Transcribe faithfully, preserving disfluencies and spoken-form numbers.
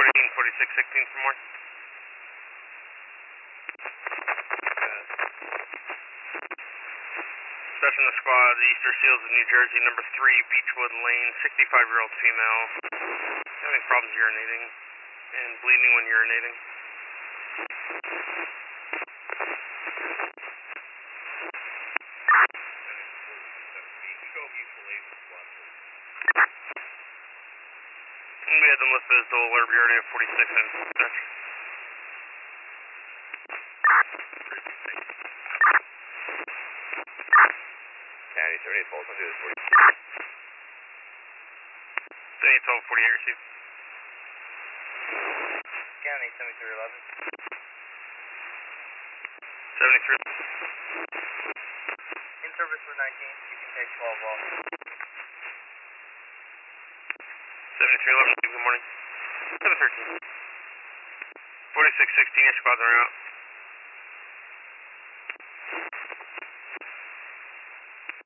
fourteen, forty-six, sixteen for more. Session the squad, the Easter Seals of New Jersey, number three, Beechwood Lane, sixty-five-year-old female. Having problems urinating and bleeding when urinating. We had them listed as dual alert. We already have forty-six in dispatch. County seventy-eight twelve, I'll do this for you. seventy-eight twelve, forty-eight received. County seventy-three eleven. seventy-three. In service for nineteen, you can take twelve off. seventy-three eleven, good morning. seven thirteen. forty-six sixteen, your squads are out.